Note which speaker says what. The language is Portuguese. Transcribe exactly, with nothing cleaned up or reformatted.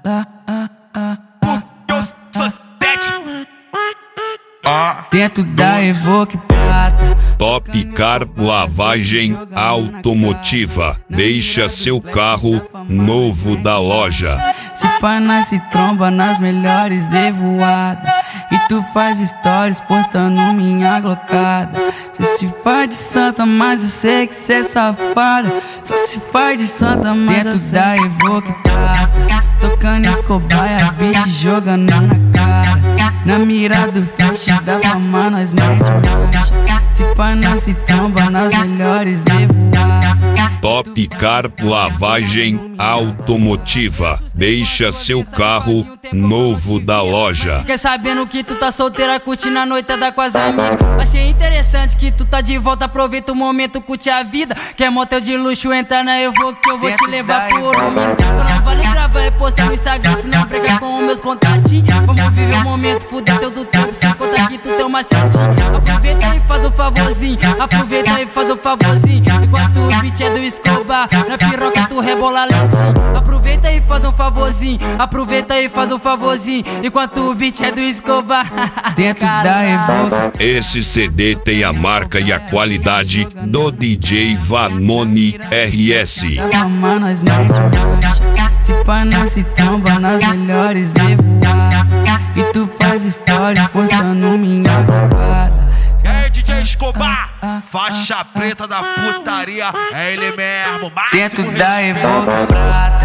Speaker 1: lá, ah, ah,
Speaker 2: Ah.
Speaker 1: dentro da Evoque Prata.
Speaker 3: Top Car Lavagem Automotiva. Deixa seu carro novo da loja.
Speaker 1: Se pá, nós se tromba nas melhores evoadas. E tu faz stories postando minha glocada. Cê se faz de santa, mas eu sei que cê é safada. Só se faz de santa, mas dentro da Evoque Prata. Tocando Escobar e as beats jogando na cara. Na mira do flash da fama nós mete marcha. Se pá, nós se tromba nas melhores evoadas.
Speaker 3: Top Car Lavagem Automotiva. Deixa seu carro novo da loja.
Speaker 4: Fiquei sabendo que tu tá solteira, curtindo a noitada com as amigas. Achei interessante que tu tá de volta, aproveita o momento, curte a vida. Quer motel de luxo, entra na Evoque que eu vou te levar pro ouro mino. Só não vale gravar e postar no Instagram, senão briga com os meus contatinhos. Vamos viver o momento, fuder teu do tempo, sem contar que tu tem uma macetinho. Aproveita e faz um favorzinho, aproveita e faz um favorzinho. Enquanto o beat é do Escobar, na piroca tu rebola lentinho. Aproveita e faz um favorzinho, aproveita e faz um favorzinho. Enquanto o beat é do Escobar.
Speaker 1: Dentro da Evoque.
Speaker 3: Esse C D tem a marca e a qualidade do D J Vanoni R S.
Speaker 1: Da fama nós mete marcha. Se pá, nós se tromba nas melhores evoadas. E tu faz stories postando minha glocada.
Speaker 2: E aí, D J Escobar, faixa preta da putaria, é ele mesmo.
Speaker 1: Dentro da Evoque Prata.